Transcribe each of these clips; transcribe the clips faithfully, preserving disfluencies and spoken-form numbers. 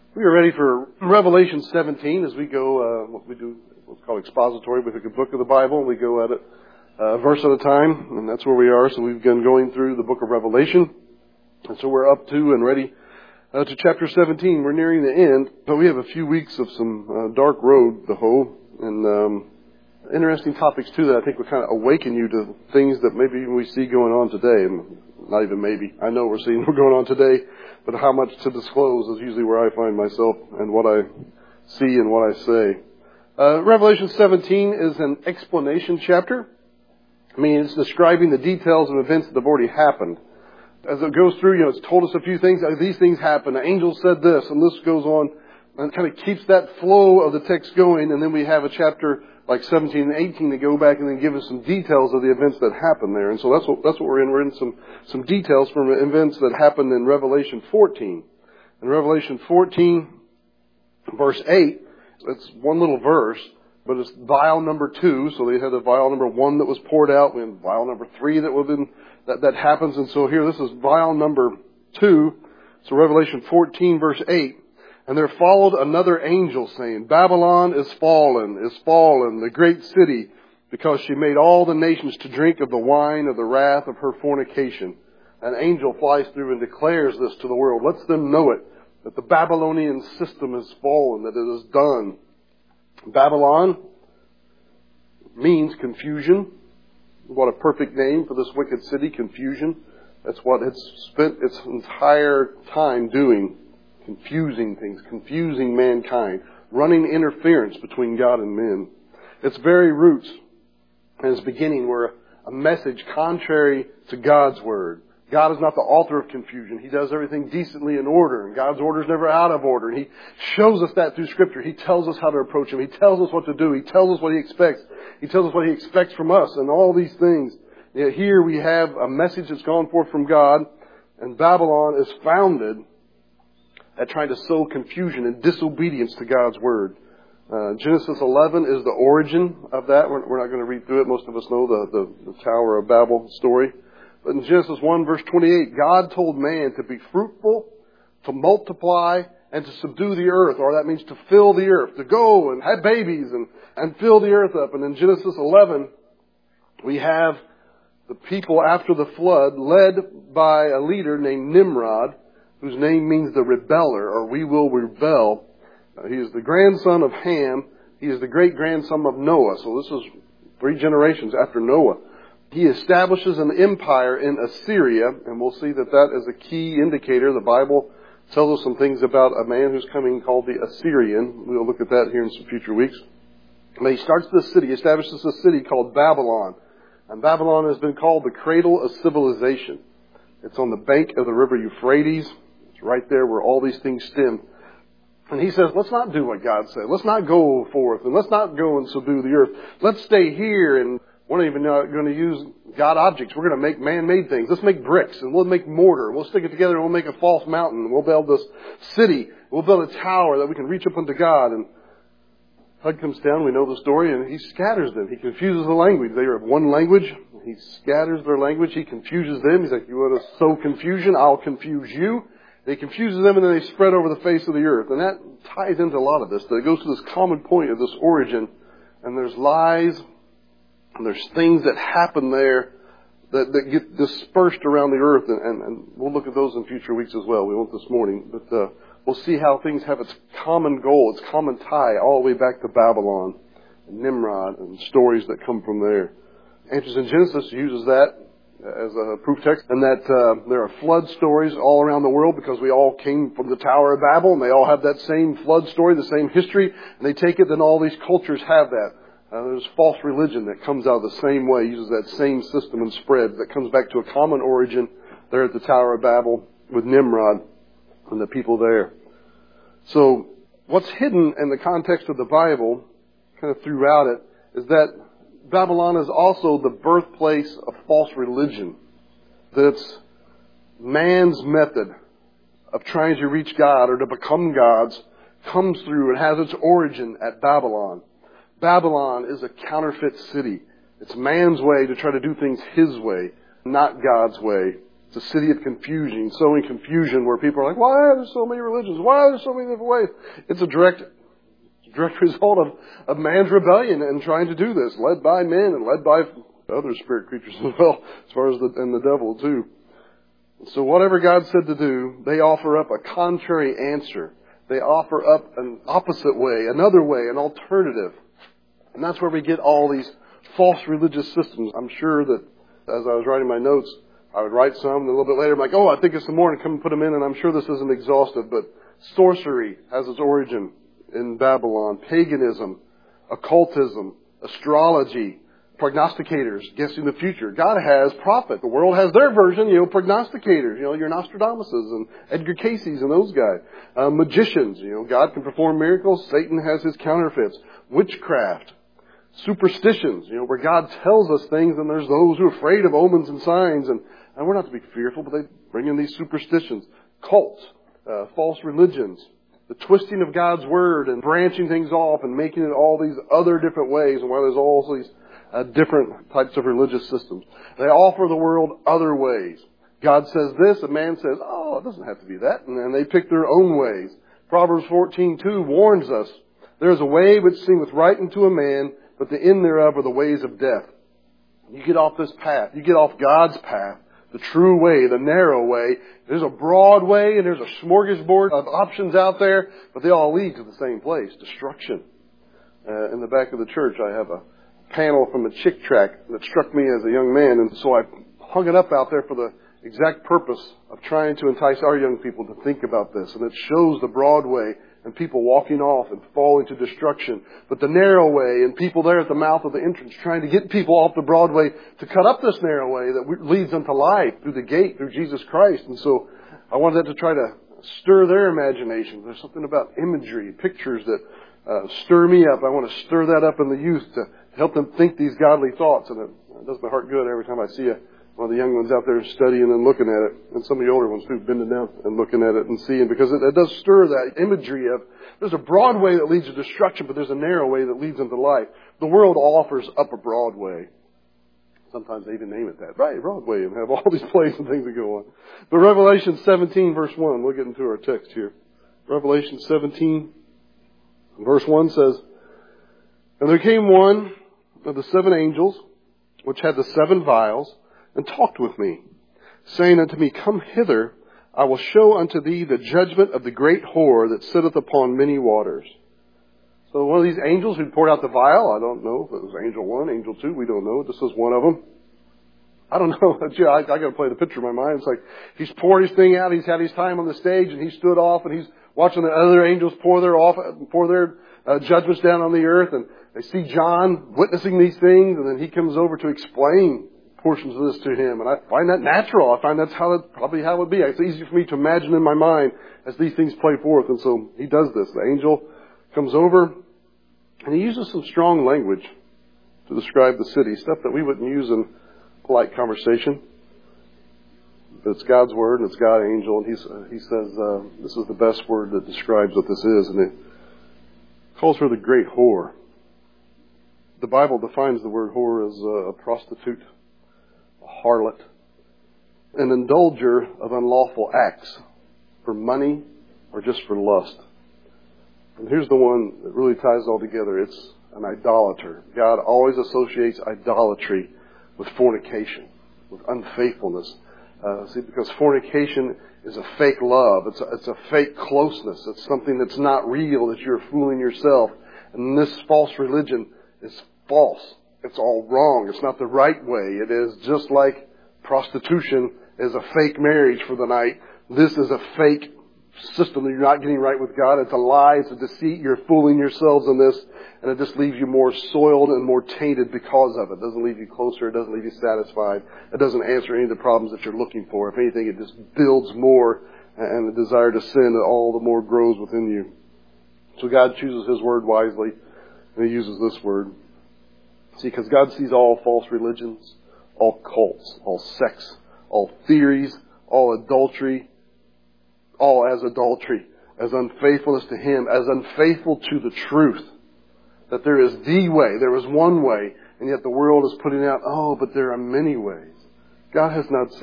We are ready for Revelation seventeen as we go, uh, what we do, what's called expository. We pick a book of the Bible and we go at it uh, a verse at a time, and that's where we are. So we've been going through the book of Revelation, and so we're up to and ready uh, to chapter seventeen. We're nearing the end, but we have a few weeks of some uh, dark road to hoe, and um, interesting topics too that I think will kind of awaken you to things that maybe even we see going on today. Not even maybe. I know we're seeing what's going on today, but how much to disclose is usually where I find myself and what I see and what I say. Uh, Revelation seventeen is an explanation chapter. I mean, it's describing the details of events that have already happened. As it goes through, you know, it's told us a few things. These things happened. The angel said this, and this goes on, and it kind of keeps that flow of the text going. And then we have a chapter like seventeen and eighteen to go back and then give us some details of the events that happened there. And so that's what, that's what we're in. We're in some, some details from events that happened in Revelation fourteen. In Revelation fourteen, verse eight, it's one little verse, but it's vial number two. So they had a vial number one that was poured out, and vial number three that would have been, that, that happens. And so here, this is vial number two. So Revelation fourteen, verse eight. And there followed another angel saying, Babylon is fallen, is fallen, the great city, because she made all the nations to drink of the wine of the wrath of her fornication. An angel flies through and declares this to the world, lets them know it, that the Babylonian system is fallen, that it is done. Babylon means confusion. What a perfect name for this wicked city, confusion. That's what it's spent its entire time doing. Confusing things, confusing mankind, running interference between God and men. Its very roots and its beginning were a message contrary to God's word. God is not the author of confusion. He does everything decently in order, and God's order is never out of order. And He shows us that through Scripture. He tells us how to approach Him. He tells us what to do. He tells us what He expects. He tells us what He expects from us, and all these things. Yet here we have a message that's gone forth from God, and Babylon is founded at trying to sow confusion and disobedience to God's Word. Uh, Genesis eleven is the origin of that. We're, we're not going to read through it. Most of us know the, the, the Tower of Babel story. But in Genesis one, verse twenty-eight, God told man to be fruitful, to multiply, and to subdue the earth. Or that means to fill the earth, to go and have babies and, and fill the earth up. And in Genesis eleven, we have the people after the flood led by a leader named Nimrod, whose name means the rebeller, or we will rebel. Uh, he is the grandson of Ham. He is the great-grandson of Noah. So this is three generations after Noah. He establishes an empire in Assyria, and we'll see that that is a key indicator. The Bible tells us some things about a man who's coming called the Assyrian. We'll look at that here in some future weeks. But he starts this city, establishes a city called Babylon. And Babylon has been called the cradle of civilization. It's on the bank of the river Euphrates. Right there where all these things stem. And he says, let's not do what God said. Let's not go forth and let's not go and subdue the earth. Let's stay here, and we're not even going to use God objects. We're going to make man-made things. Let's make bricks, and we'll make mortar. We'll stick it together and we'll make a false mountain. We'll build this city. We'll build a tower that we can reach up unto God. And Hud comes down, we know the story, and he scatters them. He confuses the language. They are of one language. He scatters their language. He confuses them. He's like, you want to sow confusion? I'll confuse you. He confuses them, and then they spread over the face of the earth. And that ties into a lot of this. That it goes to this common point of this origin. And there's lies, and there's things that happen there that, that get dispersed around the earth. And, and, and we'll look at those in future weeks as well. We won't this morning. But uh, we'll see how things have its common goal, its common tie, all the way back to Babylon and Nimrod and stories that come from there. Answers in Genesis uses that as a proof text, and that uh, there are flood stories all around the world because we all came from the Tower of Babel, and they all have that same flood story, the same history, and they take it, then all these cultures have that. Uh, there's false religion that comes out the same way, uses that same system and spread, that comes back to a common origin there at the Tower of Babel with Nimrod and the people there. So what's hidden in the context of the Bible, kind of throughout it, is that Babylon is also the birthplace of false religion. That it's man's method of trying to reach God or to become God's comes through and has its origin at Babylon. Babylon is a counterfeit city. It's man's way to try to do things his way, not God's way. It's a city of confusion, sowing confusion where people are like, why are there so many religions? Why are there so many different ways? It's a direct, direct result of, of man's rebellion and trying to do this, led by men and led by other spirit creatures as well, as far as the, and the devil too. So whatever God said to do, they offer up a contrary answer. They offer up an opposite way, another way, an alternative. And that's where we get all these false religious systems. I'm sure that as I was writing my notes, I would write some, and a little bit later I'm like, oh, I think of some more, and come and put them in, and I'm sure this isn't exhaustive, but sorcery has its origin in Babylon, paganism, occultism, astrology, prognosticators, guessing the future. God has prophet. The world has their version, you know, prognosticators, you know, your Nostradamuses and Edgar Cayce's and those guys. Uh, magicians, you know, God can perform miracles. Satan has his counterfeits. Witchcraft. Superstitions, you know, where God tells us things and there's those who are afraid of omens and signs, and, and we're not to be fearful, but they bring in these superstitions. Cults, uh, false religions, the twisting of God's word and branching things off and making it all these other different ways, and why there's all these uh, different types of religious systems. They offer the world other ways. God says this, and man says, oh, it doesn't have to be that, and then they pick their own ways. Proverbs fourteen two warns us, there is a way which seemeth right unto a man, but the end thereof are the ways of death. You get off this path. You get off God's path, the true way, the narrow way. There's a broad way and there's a smorgasbord of options out there, but they all lead to the same place, destruction. Uh, in the back of the church, I have a panel from a Chick tract that struck me as a young man, and so I hung it up out there for the exact purpose of trying to entice our young people to think about this. And it shows the broad way and people walking off and falling to destruction, but the narrow way and people there at the mouth of the entrance trying to get people off the broad way to cut up this narrow way that leads unto life through the gate, through Jesus Christ. And so I wanted that to try to stir their imagination. There's something about imagery, pictures that uh, stir me up. I want to stir that up in the youth to help them think these godly thoughts. And it, it does my heart good every time I see a one of the young ones out there studying and looking at it, and some of the older ones too, bending down and looking at it and seeing, because it, it does stir that imagery of, there's a broad way that leads to destruction, but there's a narrow way that leads into life. The world offers up a broad way. Sometimes they even name it that. Right, Broadway, and have all these plays and things that go on. But Revelation seventeen, verse one, we'll get into our text here. Revelation seventeen, verse one says, and there came one of the seven angels, which had the seven vials, and talked with me, saying unto me, come hither, I will show unto thee the judgment of the great whore that sitteth upon many waters. So one of these angels who poured out the vial, I don't know if it was angel one, angel two, we don't know. This is one of them. I don't know. I, I got to play the picture in my mind. It's like he's poured his thing out. He's had his time on the stage, and he stood off, and he's watching the other angels pour their off, pour their uh, judgments down on the earth, and they see John witnessing these things, and then he comes over to explain portions of this to him. And I find that natural. I find that's how it, probably how it would be. It's easy for me to imagine in my mind as these things play forth. And so he does this. The angel comes over and he uses some strong language to describe the city, stuff that we wouldn't use in polite conversation. But it's God's word and it's God's angel. And he's, uh, he says, uh, this is the best word that describes what this is. And it calls her the great whore. The Bible defines the word whore as uh, a prostitute, a harlot, an indulger of unlawful acts for money or just for lust. And here's the one that really ties it all together. It's an idolater. God always associates idolatry with fornication, with unfaithfulness. Uh, see, because fornication is a fake love. It's a, it's a fake closeness. It's something that's not real, that you're fooling yourself. And this false religion is false. It's all wrong. It's not the right way. It is just like prostitution is a fake marriage for the night. This is a fake system that you're not getting right with God. It's a lie. It's a deceit. You're fooling yourselves in this. And it just leaves you more soiled and more tainted because of it. It doesn't leave you closer. It doesn't leave you satisfied. It doesn't answer any of the problems that you're looking for. If anything, it just builds more, and the desire to sin all the more grows within you. So God chooses His word wisely, and He uses this word. See, because God sees all false religions, all cults, all sects, all theories, all adultery, all as adultery, as unfaithfulness to Him, as unfaithful to the truth. That there is the way, there is one way, and yet the world is putting out, oh, but there are many ways. God has not said,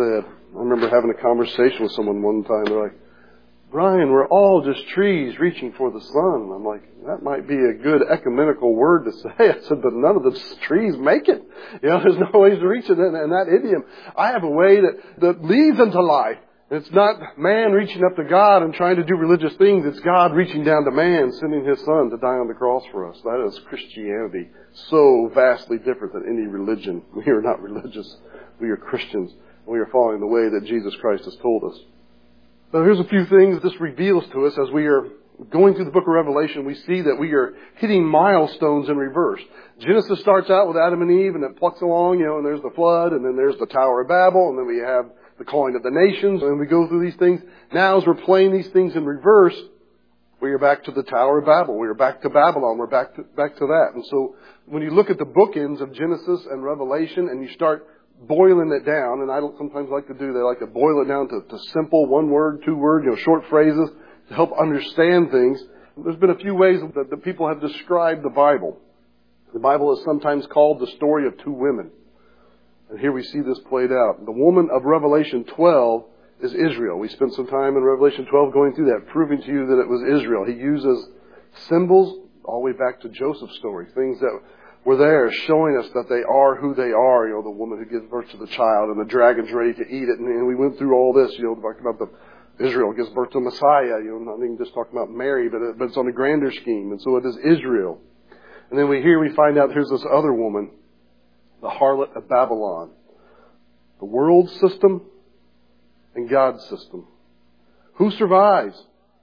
I remember having a conversation with someone one time. They're like, Brian, we're all just trees reaching for the sun. I'm like, that might be a good ecumenical word to say. I said, but none of the trees make it. You know, there's no ways to reach it. And, and that idiom, I have a way that, that leads into life. It's not man reaching up to God and trying to do religious things. It's God reaching down to man, sending His Son to die on the cross for us. That is Christianity. So vastly different than any religion. We are not religious. We are Christians. We are following the way that Jesus Christ has told us. So here's a few things this reveals to us as we are going through the book of Revelation. We see that we are hitting milestones in reverse. Genesis starts out with Adam and Eve, and it plucks along, you know, and there's the flood, and then there's the Tower of Babel, and then we have the calling of the nations, and we go through these things. Now, as we're playing these things in reverse, we are back to the Tower of Babel. We are back to Babylon. We're back to, back to that. And so when you look at the bookends of Genesis and Revelation, and you start boiling it down, and I don't sometimes like to do that. I like to boil it down to, to simple one word, two word, you know, short phrases to help understand things. There's been a few ways that the people have described the Bible. The Bible is sometimes called the story of two women. And here we see this played out. The woman of Revelation twelve is Israel. We spent some time in Revelation twelve going through that, proving to you that it was Israel. He uses symbols all the way back to Joseph's story, things that were there showing us that they are who they are. You know, the woman who gives birth to the child, and the dragon's ready to eat it. And, and we went through all this, you know, talking about the Israel gives birth to Messiah. You know, not even just talking about Mary, but, it, but it's on a grander scheme. And so it is Israel. And then we here we find out here's this other woman, the harlot of Babylon. The world system and God's system. Who survives?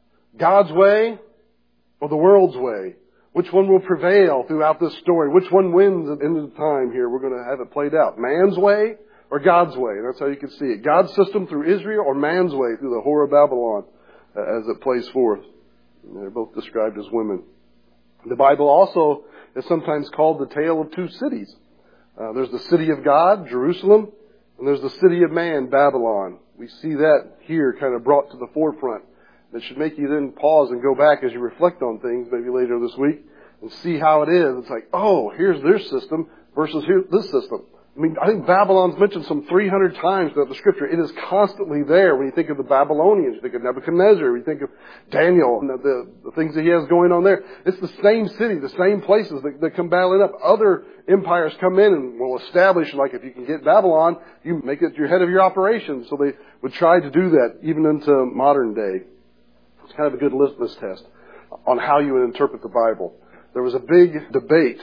God's way or the world's way? Which one will prevail throughout this story? Which one wins at the end of the time here? We're going to have it played out. Man's way or God's way? That's how you can see it. God's system through Israel or man's way through the whore of Babylon as it plays forth. And they're both described as women. The Bible also is sometimes called the tale of two cities. Uh, there's the city of God, Jerusalem, and there's the city of man, Babylon. We see that here kind of brought to the forefront. It should make you then pause and go back as you reflect on things maybe later this week and see how it is. It's like, oh, here's their system versus here, this system. I mean, I think Babylon's mentioned some three hundred times throughout the Scripture. It is constantly there. When you think of the Babylonians, you think of Nebuchadnezzar, you think of Daniel, and the, the, the things that he has going on there. It's the same city, the same places that, that come battling up. Other empires come in and will establish, like if you can get Babylon, you make it your head of your operations. So they would try to do that even into modern day. It's kind of a good litmus test on how you would interpret the Bible. There was a big debate,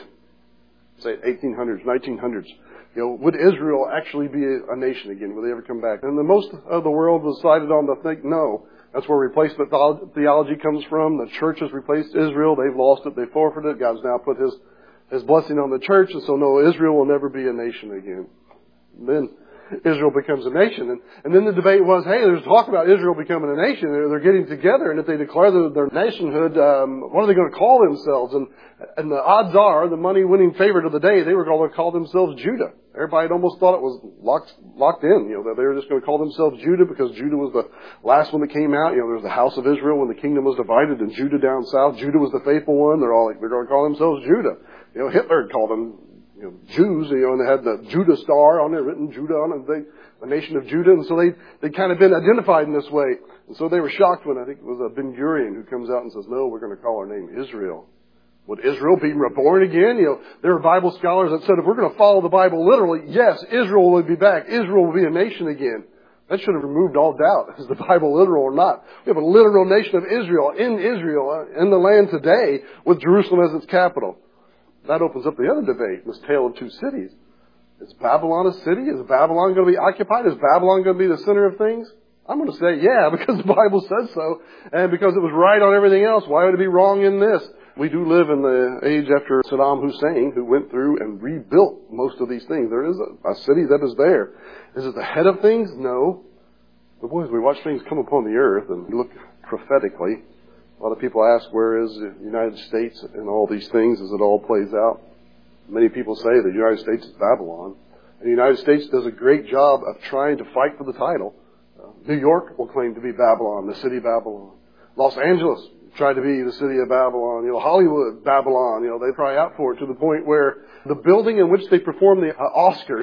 say eighteen hundreds, nineteen hundreds. You know, would Israel actually be a, a nation again? Would they ever come back? And the most of the world was decided on to think no. That's where replacement theology comes from. The church has replaced Israel. They've lost it. They forfeited it. God's now put His His blessing on the church, and so no, Israel will never be a nation again. And then Israel becomes a nation. And, and then the debate was, hey, there's talk about Israel becoming a nation. They're, they're getting together, and if they declare their, their nationhood, um, what are they going to call themselves? And, and the odds are, the money-winning favorite of the day, they were going to call themselves Judah. Everybody had almost thought it was locked, locked in, you know, that they were just going to call themselves Judah because Judah was the last one that came out. You know, there was the house of Israel when the kingdom was divided, and Judah down south. Judah was the faithful one. They're all like, they're going to call themselves Judah. You know, Hitler had called them, you know, Jews, you know, and they had the Judah star on there, written Judah on it, they, the nation of Judah, and so they, they'd kind of been identified in this way. And so they were shocked when I think it was uh, Ben Gurion who comes out and says, no, we're going to call our name Israel. Would Israel be reborn again? You know, there are Bible scholars that said if we're going to follow the Bible literally, yes, Israel will be back. Israel will be a nation again. That should have removed all doubt. Is the Bible literal or not? We have a literal nation of Israel in Israel, in the land today, with Jerusalem as its capital. That opens up the other debate, this tale of two cities. Is Babylon a city? Is Babylon going to be occupied? Is Babylon going to be the center of things? I'm going to say, yeah, because the Bible says so, and because it was right on everything else. Why would it be wrong in this? We do live in the age after Saddam Hussein, who went through and rebuilt most of these things. There is a, a city that is there. Is it the head of things? No. But boys, we watch things come upon the earth and look prophetically. A lot of people ask, where is the United States in all these things as it all plays out? Many people say the United States is Babylon. And the United States does a great job of trying to fight for the title. Uh, New York will claim to be Babylon, the city of Babylon. Los Angeles tried to be the city of Babylon. You know, Hollywood, Babylon. You know, they cry out for it to the point where the building in which they perform the uh, Oscars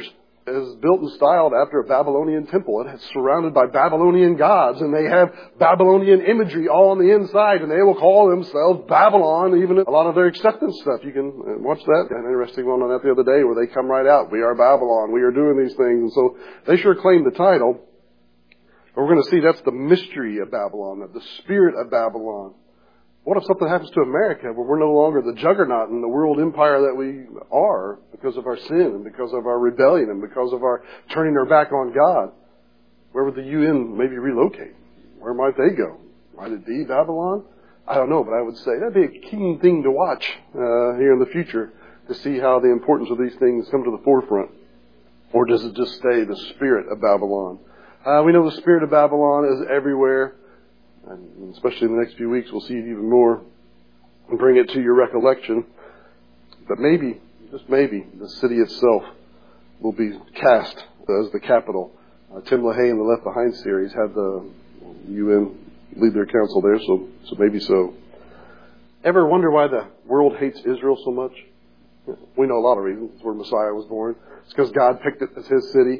is built and styled after a Babylonian temple. It's surrounded by Babylonian gods, and they have Babylonian imagery all on the inside, and they will call themselves Babylon, even a lot of their acceptance stuff. You can watch that. An interesting one on that the other day where they come right out. We are Babylon. We are doing these things. And so they sure claim the title. But we're going to see that's the mystery of Babylon, the spirit of Babylon. What if something happens to America where we're no longer the juggernaut and the world empire that we are because of our sin and because of our rebellion and because of our turning our back on God? Where would the U N maybe relocate? Where might they go? Might it be Babylon? I don't know, but I would say that'd be a keen thing to watch uh, here in the future to see how the importance of these things come to the forefront. Or does it just stay the spirit of Babylon? Uh, we know the spirit of Babylon is everywhere. And especially in the next few weeks, we'll see it even more and bring it to your recollection. But maybe, just maybe, the city itself will be cast as the capital. Uh, Tim LaHaye in the Left Behind series had the U N lead their council there, so so maybe so. Ever wonder why the world hates Israel so much? We know a lot of reasons. It's where Messiah was born. It's because God picked it as His city.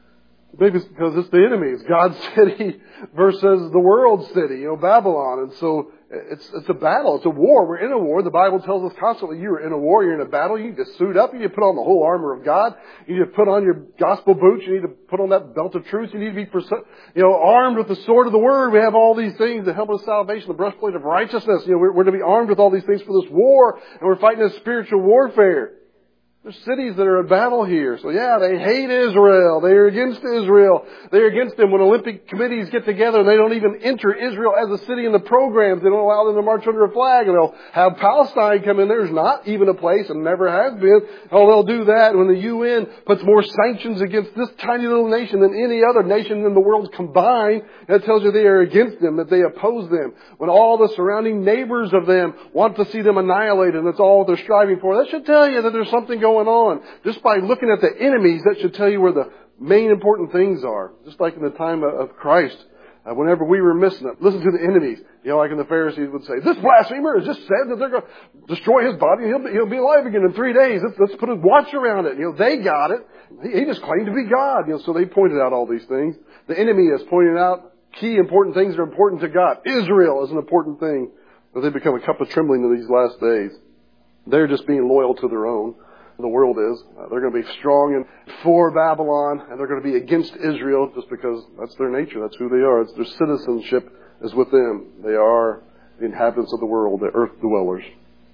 Maybe it's because it's the enemy. It's God's city versus the world's city, you know, Babylon. And so it's it's a battle. It's a war. We're in a war. The Bible tells us constantly you're in a war. You're in a battle. You need to suit up. You need to put on the whole armor of God. You need to put on your gospel boots. You need to put on that belt of truth. You need to be, you know, armed with the sword of the word. We have all these things, the helmet of salvation, the breastplate of righteousness. You know, we're, we're to be armed with all these things for this war. And we're fighting a spiritual warfare. There's cities that are at battle here. So yeah, they hate Israel. They are against Israel. They're against them when Olympic committees get together and they don't even enter Israel as a city in the programs. They don't allow them to march under a flag. And they'll have Palestine come in. There's not even a place and never has been. Oh, they'll do that when the U N puts more sanctions against this tiny little nation than any other nation in the world combined. That tells you they are against them, that they oppose them. When all the surrounding neighbors of them want to see them annihilated, and that's all they're striving for. That should tell you that there's something going Going on. Just by looking at the enemies, that should tell you where the main important things are. Just like in the time of Christ, uh, whenever we were missing it, listen to the enemies. You know, like in the Pharisees would say, this blasphemer has just said that they're going to destroy his body and he'll be, he'll be alive again in three days. Let's, let's put a watch around it. You know, they got it. He, he just claimed to be God. You know, so they pointed out all these things. The enemy has pointed out key important things that are important to God. Israel is an important thing. But they become a cup of trembling in these last days. They're just being loyal to their own. The world is. Uh, they're going to be strong and for Babylon, and they're going to be against Israel just because that's their nature. That's who they are. It's their citizenship is with them. They are the inhabitants of the world, the earth dwellers.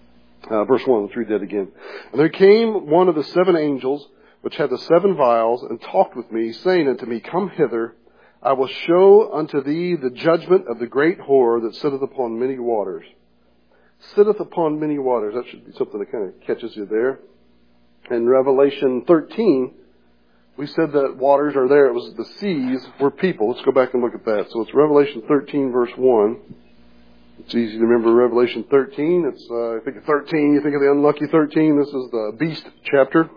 Uh, verse one, let's read that again. And there came one of the seven angels, which had the seven vials, and talked with me, saying unto me, Come hither, I will show unto thee the judgment of the great whore that sitteth upon many waters. Sitteth upon many waters. That should be something that kind of catches you there. In Revelation thirteen, we said that waters are there. It was the seas were people. Let's go back and look at that. So it's Revelation thirteen, verse one. It's easy to remember Revelation thirteen. It's, uh, I think of thirteen, you think of the unlucky thirteen. This is the beast chapter.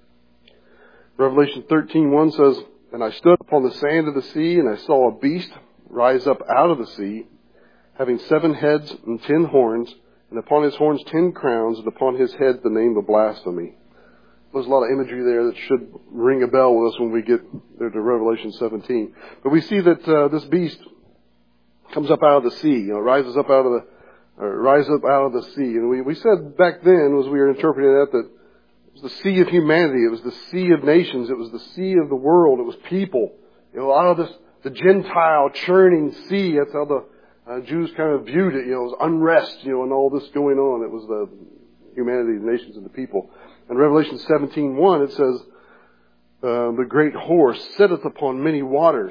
Revelation thirteen, one says, And I stood upon the sand of the sea, and I saw a beast rise up out of the sea, having seven heads and ten horns, and upon his horns ten crowns, and upon his head the name of blasphemy. There's a lot of imagery there that should ring a bell with us when we get there to Revelation seventeen. But we see that uh, this beast comes up out of the sea, you know, rises up out of the, or rises up out of the sea. And we, we said back then, as we were interpreting that, that it was the sea of humanity. It was the sea of nations. It was the sea of the world. It was people. You know, out of this, the Gentile churning sea. That's how the uh, Jews kind of viewed it. You know, it was unrest, you know, and all this going on. It was the humanity, the nations, and the people. In Revelation seventeen, one, it says, uh, the great whore sitteth upon many waters.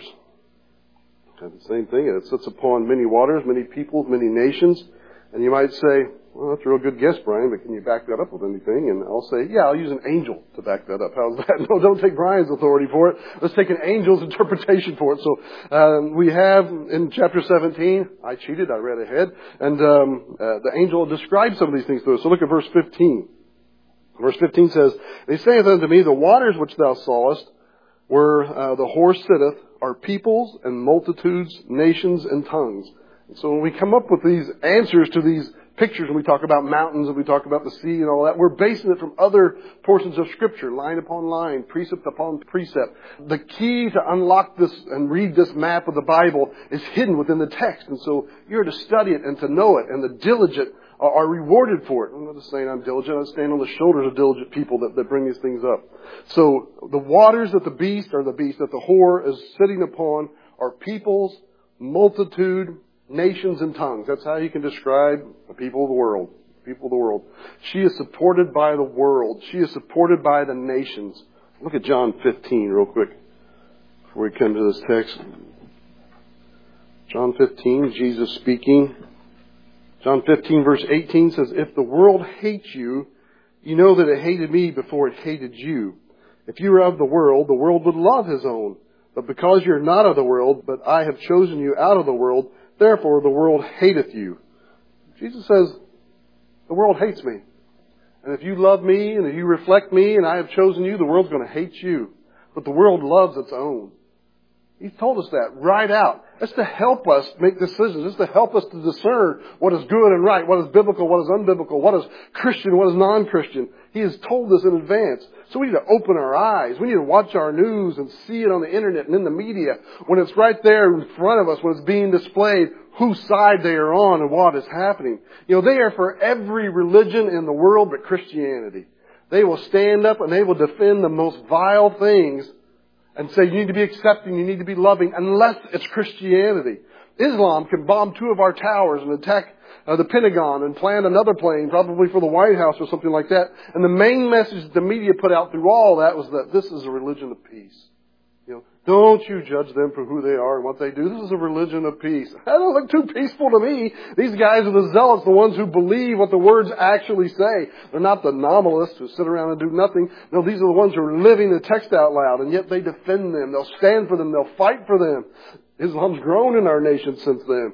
And the same thing. It sits upon many waters, many peoples, many nations. And you might say, well, that's a real good guess, Brian, but can you back that up with anything? And I'll say, yeah, I'll use an angel to back that up. How's that? No, don't take Brian's authority for it. Let's take an angel's interpretation for it. So um, we have in chapter seventeen, I cheated, I read ahead, and um, uh, the angel describes some of these things to us. So look at verse fifteen. Verse fifteen says, And he saith unto me, The waters which thou sawest, where uh, the whore sitteth, are peoples and multitudes, nations and tongues. And so when we come up with these answers to these pictures when we talk about mountains and we talk about the sea and all that. We're basing it from other portions of Scripture, line upon line, precept upon precept. The key to unlock this and read this map of the Bible is hidden within the text. And so you're to study it and to know it, and the diligent are rewarded for it. I'm not just saying I'm diligent. I stand on the shoulders of diligent people that, that bring these things up. So the waters that the beast, or the beast that the whore is sitting upon, are peoples, multitude, nations, and tongues. That's how you can describe the people of the world. People of the world. She is supported by the world. She is supported by the nations. Look at John fifteen real quick before we come to this text. John fifteen, Jesus speaking. John fifteen verse eighteen says, "If the world hates you, you know that it hated me before it hated you. If you were of the world, the world would love his own. But because you're not of the world, but I have chosen you out of the world, therefore the world hateth you." Jesus says, the world hates me. And if you love me and if you reflect me and I have chosen you, the world's going to hate you. But the world loves its own. He's told us that right out. That's to help us make decisions. That's to help us to discern what is good and right, what is biblical, what is unbiblical, what is Christian, what is non-Christian. He has told us in advance. So we need to open our eyes. We need to watch our news and see it on the internet and in the media when it's right there in front of us, when it's being displayed, whose side they are on and what is happening. You know, they are for every religion in the world but Christianity. They will stand up and they will defend the most vile things and say you need to be accepting, you need to be loving, unless it's Christianity. Islam can bomb two of our towers and attack uh, the Pentagon and plant another plane, probably for the White House or something like that. And the main message that the media put out through all that was that this is a religion of peace. You know, don't you judge them for who they are and what they do. This is a religion of peace. That don't look too peaceful to me. These guys are the zealots, the ones who believe what the words actually say. They're not the nominalists who sit around and do nothing. No, these are the ones who are living the text out loud, and yet they defend them. They'll stand for them. They'll fight for them. Islam's grown in our nation since then.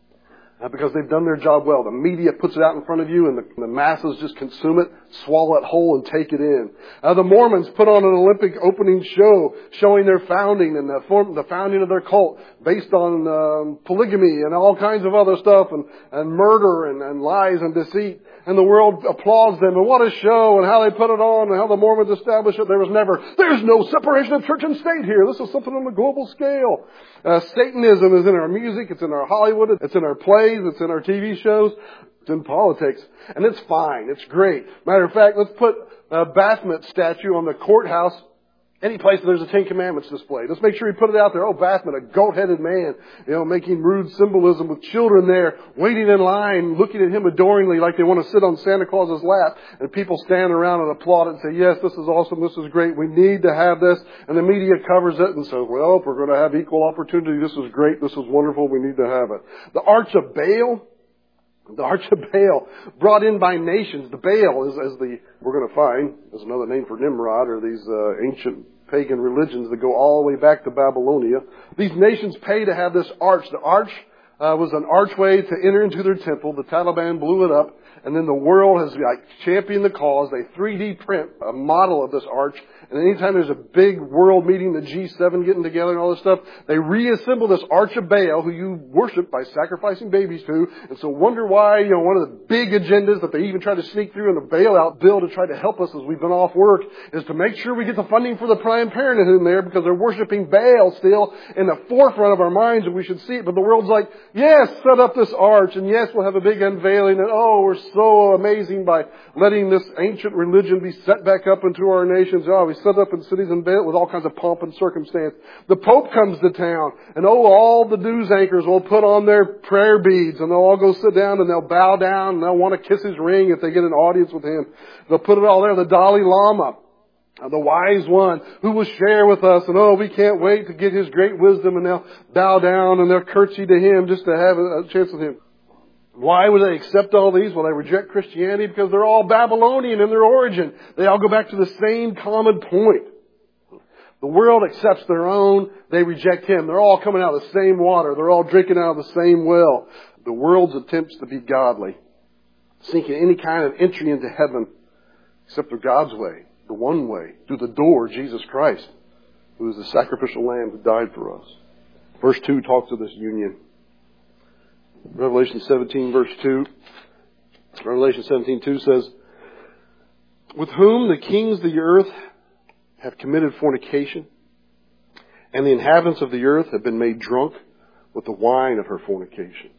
Uh, because they've done their job well. The media puts it out in front of you and the, the masses just consume it, swallow it whole and take it in. Uh, the Mormons put on an Olympic opening show showing their founding and the, form, the founding of their cult based on um, polygamy and all kinds of other stuff and, and murder and, and lies and deceit. And the world applauds them and what a show and how they put it on and how the Mormons established it. There was never, there's no separation of church and state here. This is something on a global scale. Uh, Satanism is in our music, it's in our Hollywood, it's in our plays, it's in our T V shows, it's in politics. And it's fine, it's great. Matter of fact, let's put a Baphomet statue on the courthouse. Any place that there's a Ten Commandments display. Let's make sure we put it out there. Oh, Baphomet, a goat-headed man, you know, making rude symbolism with children there, waiting in line, looking at him adoringly like they want to sit on Santa Claus's lap. And people stand around and applaud it and say, yes, this is awesome, this is great, we need to have this. And the media covers it and says, well, if we're going to have equal opportunity, this is great, this is wonderful, we need to have it. The Arch of Baal. The Arch of Baal, brought in by nations. The Baal is, as the, we're going to find, is another name for Nimrod, or these uh, ancient pagan religions that go all the way back to Babylonia. These nations pay to have this arch. The arch uh, was an archway to enter into their temple. The Taliban blew it up. And then the world has like championed the cause. They three D print a model of this arch. And anytime there's a big world meeting, the G seven getting together and all this stuff, they reassemble this Arch of Baal, who you worship by sacrificing babies to. And so wonder why, you know, one of the big agendas that they even try to sneak through in the bailout bill to try to help us as we've been off work is to make sure we get the funding for the Planned Parenthood in there, because they're worshiping Baal still in the forefront of our minds and we should see it. But the world's like, yes, set up this arch, and yes, we'll have a big unveiling, and oh, we're so amazing by letting this ancient religion be set back up into our nations. Oh, we set up in cities and with all kinds of pomp and circumstance. The Pope comes to town, and oh, all the news anchors will put on their prayer beads, and they'll all go sit down, and they'll bow down, and they'll want to kiss his ring if they get an audience with him. They'll put it all there. The Dalai Lama, the wise one, who will share with us, and oh, we can't wait to get his great wisdom, and they'll bow down and they'll curtsy to him just to have a chance with him. Why would they accept all these? Well, they reject Christianity because they're all Babylonian in their origin. They all go back to the same common point. The world accepts their own. They reject him. They're all coming out of the same water. They're all drinking out of the same well. The world's attempts to be godly, seeking any kind of entry into heaven, except through God's way, the one way, through the door, Jesus Christ, who is the sacrificial lamb who died for us. Verse two talks of this union. Revelation seventeen, verse two. Revelation seventeen two says, with whom the kings of the earth have committed fornication, and the inhabitants of the earth have been made drunk with the wine of her fornication.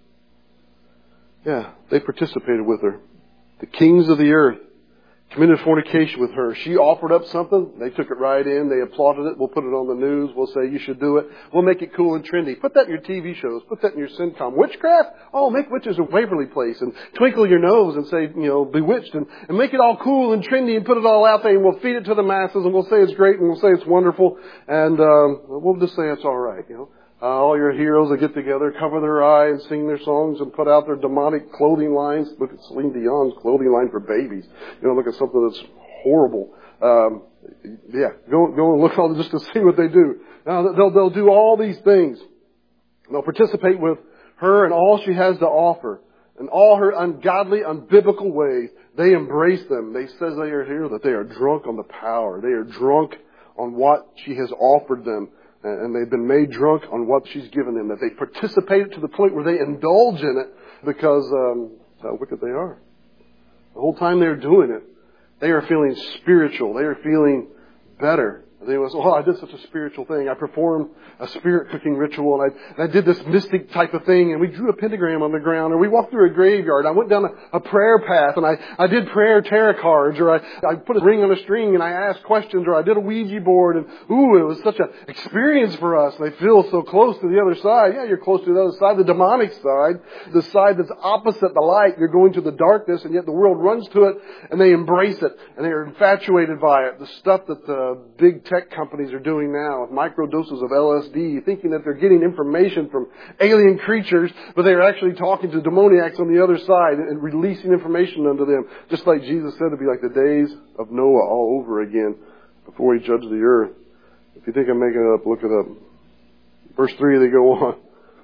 Yeah, they participated with her. The kings of the earth committed fornication with her. She offered up something. They took it right in. They applauded it. We'll put it on the news. We'll say, you should do it. We'll make it cool and trendy. Put that in your T V shows. Put that in your sitcom. Witchcraft? Oh, make witches a Waverly Place and twinkle your nose and say, you know, bewitched and, and make it all cool and trendy and put it all out there and we'll feed it to the masses and we'll say it's great and we'll say it's wonderful and um, we'll just say it's all right, you know. Uh, all your heroes that get together, cover their eye and sing their songs and put out their demonic clothing lines. Look at Celine Dion's clothing line for babies. You know, look at something that's horrible. Um, yeah, go go and look on just to see what they do. Now they'll they'll do all these things. They'll participate with her and all she has to offer, and all her ungodly, unbiblical ways. They embrace them. They says they are here that they are drunk on the power. They are drunk on what she has offered them. And they've been made drunk on what she's given them. That they participate to the point where they indulge in it because um, that's how wicked they are. The whole time they're doing it, they are feeling spiritual. They are feeling better. They was, oh, I did such a spiritual thing. I performed a spirit cooking ritual, and I, and I did this mystic type of thing, and we drew a pentagram on the ground, or we walked through a graveyard. I went down a, a prayer path, and I, I did prayer tarot cards, or I, I put a ring on a string, and I asked questions, or I did a Ouija board, and ooh, it was such an experience for us. And they feel so close to the other side. Yeah, you're close to the other side, the demonic side, the side that's opposite the light. You're going to the darkness, and yet the world runs to it, and they embrace it, and they are infatuated by it. The stuff that the big tech companies are doing now with micro doses of L S D, thinking that they're getting information from alien creatures, but they're actually talking to demoniacs on the other side and releasing information unto them. Just like Jesus said, it'd be like the days of Noah all over again before he judged the earth. If you think I'm making it up, look it up. Verse three, they go on.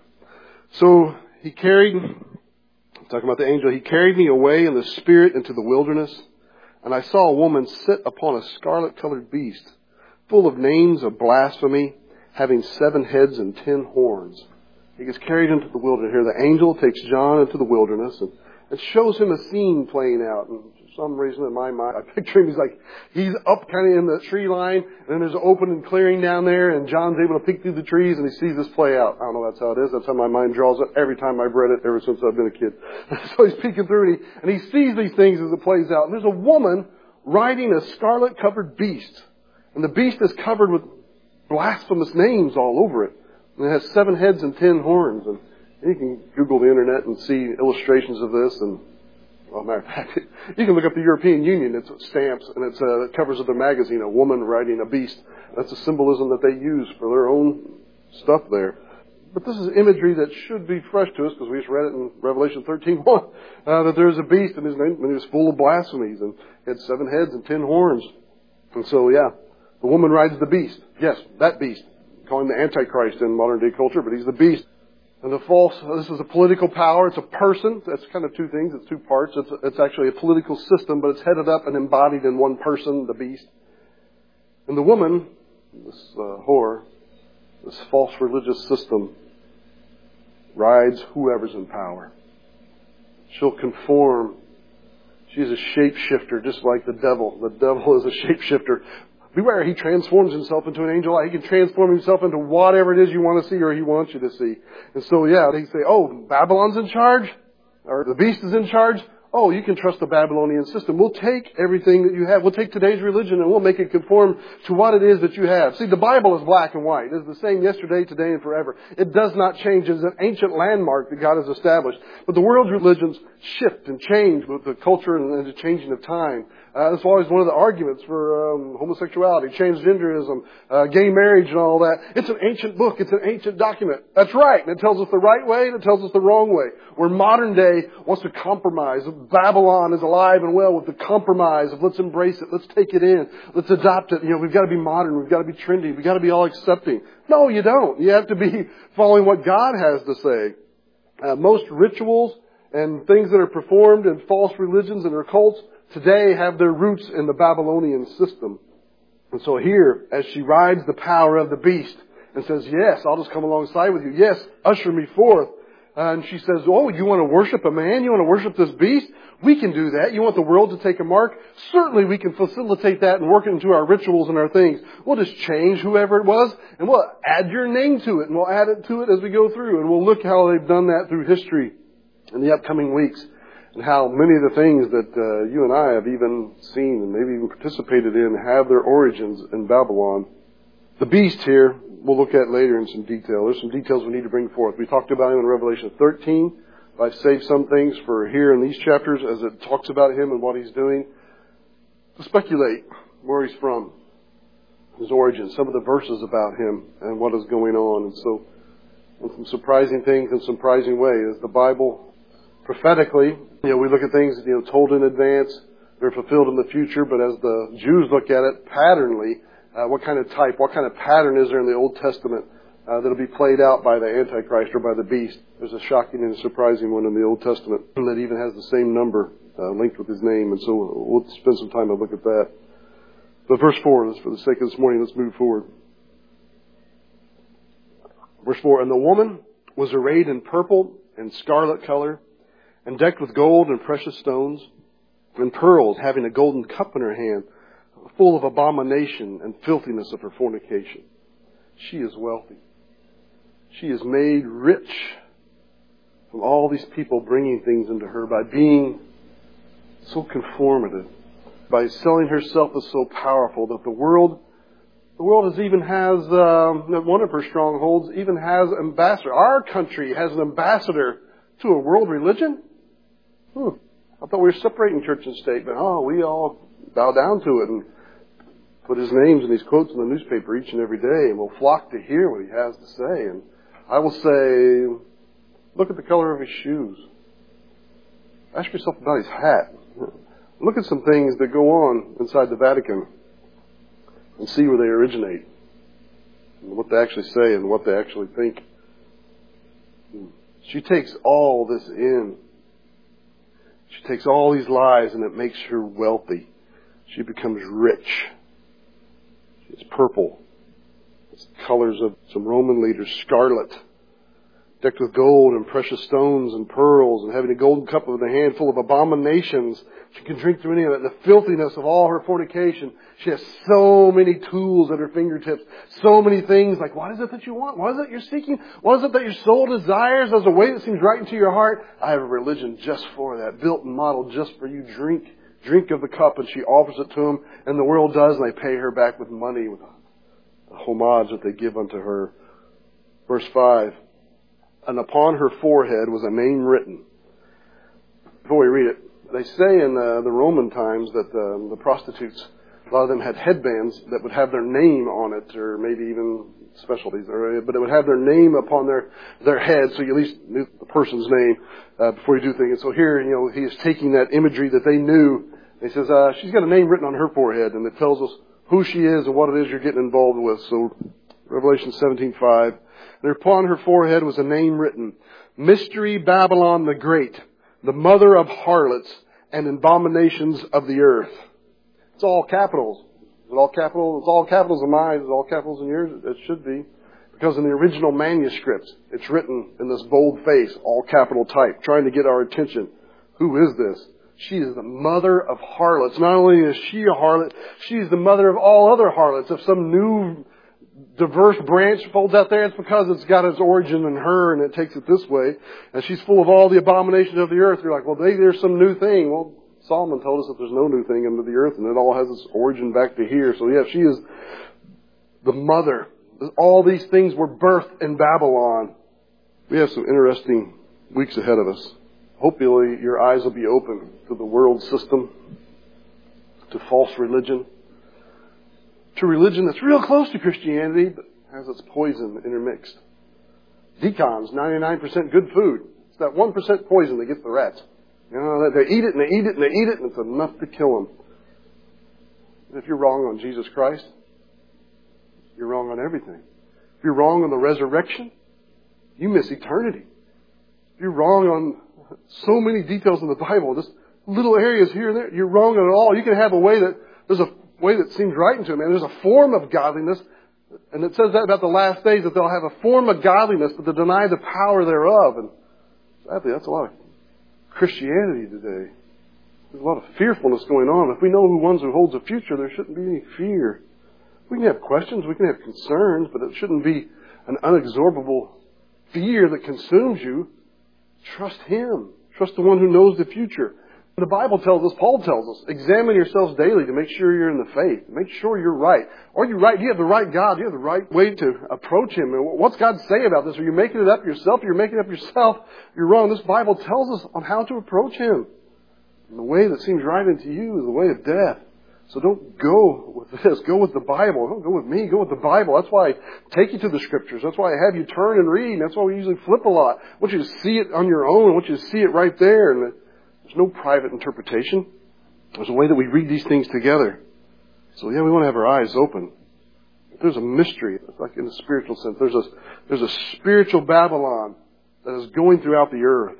So he carried, I'm talking about the angel, he carried me away in the spirit into the wilderness, and I saw a woman sit upon a scarlet-colored beast, full of names of blasphemy, having seven heads and ten horns. He gets carried into the wilderness here. The angel takes John into the wilderness and, and shows him a scene playing out. And for some reason in my mind, I picture him, he's like, he's up kind of in the tree line, and then there's an open and clearing down there, and John's able to peek through the trees, and he sees this play out. I don't know, that's how it is. That's how my mind draws it every time I've read it ever since I've been a kid. So he's peeking through, and he, and he sees these things as it plays out. And there's a woman riding a scarlet-covered beast. And the beast is covered with blasphemous names all over it. And it has seven heads and ten horns. And you can Google the internet and see illustrations of this. And, well, matter of fact, you can look up the European Union. It's stamps and it's uh, covers of their magazine, a woman riding a beast. That's a symbolism that they use for their own stuff there. But this is imagery that should be fresh to us because we just read it in Revelation thirteen one. Uh, that there's a beast and his name and he was full of blasphemies and he had seven heads and ten horns. And so, yeah. The woman rides the beast. Yes, that beast. Call him the Antichrist in modern day culture, but he's the beast. And the false, this is a political power. It's a person. That's kind of two things. It's two parts. It's, it's actually a political system, but it's headed up and embodied in one person, the beast. And the woman, this uh, whore, this false religious system, rides whoever's in power. She'll conform. She's a shapeshifter, just like the devil. The devil is a shapeshifter. Beware, he transforms himself into an angel. He can transform himself into whatever it is you want to see or he wants you to see. And so, yeah, they say, oh, Babylon's in charge? Or the beast is in charge? Oh, you can trust the Babylonian system. We'll take everything that you have. We'll take today's religion and we'll make it conform to what it is that you have. See, the Bible is black and white. It's the same yesterday, today, and forever. It does not change. It's an ancient landmark that God has established. But the world's religions shift and change with the culture and the changing of time. Uh, that's always one of the arguments for um, homosexuality, transgenderism, uh, gay marriage and all that. It's an ancient book. It's an ancient document. That's right. And it tells us the right way and it tells us the wrong way. Where modern day wants to compromise. Babylon is alive and well with the compromise of let's embrace it. Let's take it in. Let's adopt it. You know, we've got to be modern. We've got to be trendy. We've got to be all accepting. No, you don't. You have to be following what God has to say. Uh, most rituals and things that are performed in false religions and cults today have their roots in the Babylonian system. And so here, as she rides the power of the beast and says, yes, I'll just come alongside with you. Yes, usher me forth. Uh, and she says, oh, you want to worship a man? You want to worship this beast? We can do that. You want the world to take a mark? Certainly we can facilitate that and work it into our rituals and our things. We'll just change whoever it was and we'll add your name to it and we'll add it to it as we go through. And we'll look how they've done that through history in the upcoming weeks and how many of the things that uh, you and I have even seen and maybe even participated in have their origins in Babylon. The beast here we'll look at later in some detail. There's some details we need to bring forth. We talked about him in Revelation thirteen. I've saved some things for here in these chapters as it talks about him and what he's doing. To speculate where he's from, his origin, some of the verses about him and what is going on. And so, and some surprising things in some surprising ways. The Bible, prophetically, you know, we look at things, you know, told in advance. They're fulfilled in the future. But as the Jews look at it, patternly, uh, what kind of type, what kind of pattern is there in the Old Testament Uh, that'll be played out by the Antichrist or by the beast? There's a shocking and a surprising one in the Old Testament that even has the same number uh, linked with his name. And so we'll spend some time to look at that. But verse four, for the sake of this morning, let's move forward. Verse four, and the woman was arrayed in purple and scarlet color and decked with gold and precious stones and pearls, having a golden cup in her hand, full of abomination and filthiness of her fornication. She is wealthy. She is made rich from all these people bringing things into her by being so conformative, by selling herself as so powerful that the world, the world has even has, um, one of her strongholds even has ambassador. Our country has an ambassador to a world religion. Hmm. I thought we were separating church and state, but oh, we all bow down to it and put his names and these quotes in the newspaper each and every day, and we'll flock to hear what he has to say. And I will say, look at the color of his shoes. Ask yourself about his hat. Look at some things that go on inside the Vatican and see where they originate, and what they actually say and what they actually think. She takes all this in. She takes all these lies and it makes her wealthy. She becomes rich. It's purple. It's colors of some Roman leaders, scarlet, decked with gold and precious stones and pearls, and having a golden cup in the hand full of abominations. She can drink through any of it. And the filthiness of all her fornication. She has so many tools at her fingertips. So many things like, what is it that you want? What is it you're seeking? What is it that your soul desires? There's a way that seems right into your heart. I have a religion just for that, built and modeled just for you. Drink. Drink of the cup, and she offers it to him, and the world does, and they pay her back with money, with the homage that they give unto her. Verse five, and upon her forehead was a name written. Before we read it, they say in uh, the Roman times that uh, the prostitutes, a lot of them had headbands that would have their name on it, or maybe even specialties, or, but it would have their name upon their, their head, so you at least knew the person's name uh, before you do things. And so here, you know, he is taking that imagery that they knew. He says, uh, she's got a name written on her forehead, and it tells us who she is and what it is you're getting involved with. So, Revelation seventeen five. And upon her forehead was a name written, Mystery Babylon the Great, the mother of harlots and abominations of the earth. It's all capitals. Is it all capital? It's all capitals in mine. It's all capitals in yours. It should be. Because in the original manuscript, it's written in this bold face, all capital type, trying to get our attention. Who is this? She is the mother of harlots. Not only is she a harlot, she is the mother of all other harlots. If some new diverse branch folds out there, it's because it's got its origin in her and it takes it this way. And she's full of all the abominations of the earth. You're like, well, maybe there's some new thing. Well, Solomon told us that there's no new thing under the earth and it all has its origin back to here. So yeah, she is the mother. All these things were birthed in Babylon. We have some interesting weeks ahead of us. Hopefully your eyes will be open to the world system, to false religion, to religion that's real close to Christianity but has its poison intermixed. Decon's ninety-nine percent good food. It's that one percent poison that gets the rats. You know, they eat it and they eat it and they eat it and it's enough to kill them. And if you're wrong on Jesus Christ, you're wrong on everything. If you're wrong on the resurrection, you miss eternity. If you're wrong on so many details in the Bible, just little areas here and there, you're wrong on it all. You can have a way that, there's a way that seems right into it, man. There's a form of godliness, and it says that about the last days, that they'll have a form of godliness, but they deny the power thereof. And Sadly, that's a lot of Christianity today. There's a lot of fearfulness going on. If we know who one who holds a future, there shouldn't be any fear. We can have questions, we can have concerns, but it shouldn't be an unabsorbable fear that consumes you. Trust Him. Trust the one who knows the future. The Bible tells us, Paul tells us, examine yourselves daily to make sure you're in the faith. Make sure you're right. Are you right? Do you have the right God? Do you have the right way to approach Him? What's God say about this? Are you making it up yourself? If you're making it up yourself, you're wrong. This Bible tells us on how to approach Him. And the way that seems right unto you is the way of death. So don't go with this. Go with the Bible. Don't go with me. Go with the Bible. That's why I take you to the Scriptures. That's why I have you turn and read. That's why we usually flip a lot. I want you to see it on your own. I want you to see it right there. And there's no private interpretation. There's a way that we read these things together. So yeah, we want to have our eyes open. There's a mystery, like in the spiritual sense. There's a, there's a spiritual Babylon that is going throughout the earth.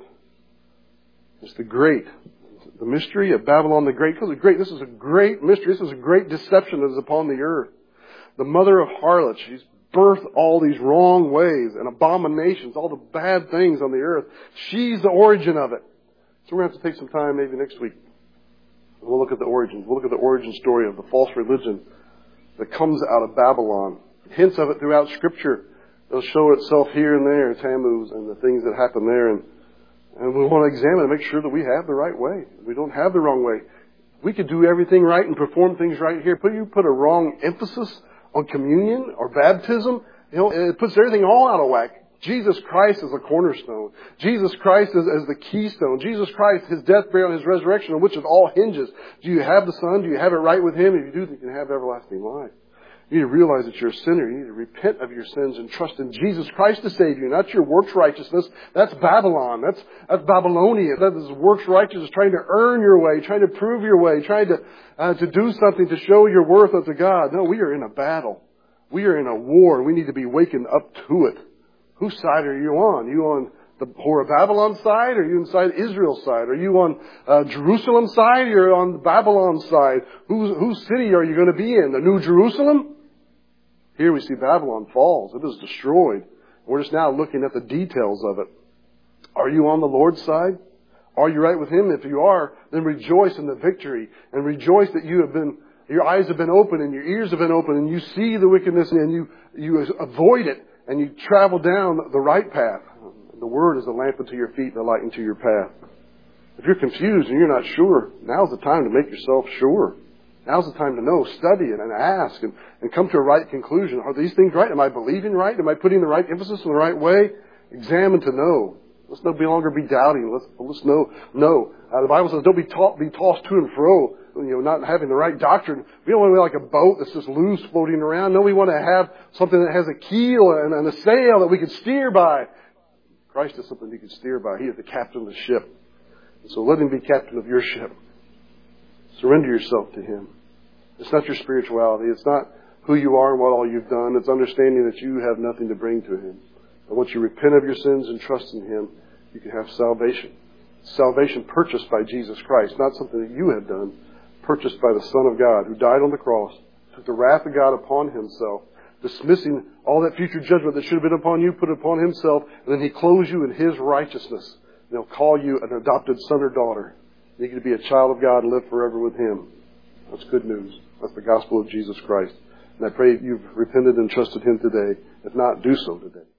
It's the great. The mystery of Babylon the Great. Because great, this is a great mystery. This is a great deception that is upon the earth. The mother of harlots. She's birthed all these wrong ways and abominations, all the bad things on the earth. She's the origin of it. So we're going to have to take some time maybe next week. We'll look at the origins. We'll look at the origin story of the false religion that comes out of Babylon. Hints of it throughout Scripture. It'll show itself here and there, Tammuz and the things that happen there. And And we want to examine and make sure that we have the right way. We don't have the wrong way. We could do everything right and perform things right here. But you put a wrong emphasis on communion or baptism, you know, it puts everything all out of whack. Jesus Christ is the cornerstone. Jesus Christ is, is the keystone. Jesus Christ, His death, burial, and His resurrection, on which it all hinges. Do you have the Son? Do you have it right with Him? If you do, then you can have everlasting life. You need to realize that you're a sinner. You need to repent of your sins and trust in Jesus Christ to save you, not your works righteousness. That's Babylon. That's, that's Babylonia. That is works righteousness, trying to earn your way, trying to prove your way, trying to, uh, to do something to show your worth unto God. No, we are in a battle. We are in a war. We need to be wakened up to it. Whose side are you on? Are you on the whore of Babylon side? Or are you inside Israel's side? Are you on uh, Jerusalem side? Or you're on the Babylon side? Whose, whose city are you going to be in? The New Jerusalem? Here we see Babylon falls. It is destroyed. We're just now looking at the details of it. Are you on the Lord's side? Are you right with Him? If you are, then rejoice in the victory. And rejoice that you have been, your eyes have been open and your ears have been open and you see the wickedness and you, you avoid it and you travel down the right path. The Word is a lamp unto your feet and a light unto your path. If you're confused and you're not sure, now's the time to make yourself sure. Now's the time to know, study it, and ask, and, and come to a right conclusion. Are these things right? Am I believing right? Am I putting the right emphasis in the right way? Examine to know. Let's no longer be doubting. Let's, let's know. No. Uh, the Bible says, don't be, taught, be tossed to and fro, you know, not having the right doctrine. We don't want to be like a boat that's just loose floating around. No, we want to have something that has a keel and, and a sail that we can steer by. Christ is something you can steer by. He is the captain of the ship. And so let Him be captain of your ship. Surrender yourself to Him. It's not your spirituality. It's not who you are and what all you've done. It's understanding that you have nothing to bring to Him. And once you repent of your sins and trust in Him, you can have salvation. Salvation purchased by Jesus Christ, not something that you have done. Purchased by the Son of God, who died on the cross, took the wrath of God upon Himself, dismissing all that future judgment that should have been upon you, put it upon Himself, and then He clothes you in His righteousness. And He'll call you an adopted son or daughter. You get to be a child of God and live forever with Him. That's good news. That's the gospel of Jesus Christ. And I pray you've repented and trusted Him today. If not, do so today.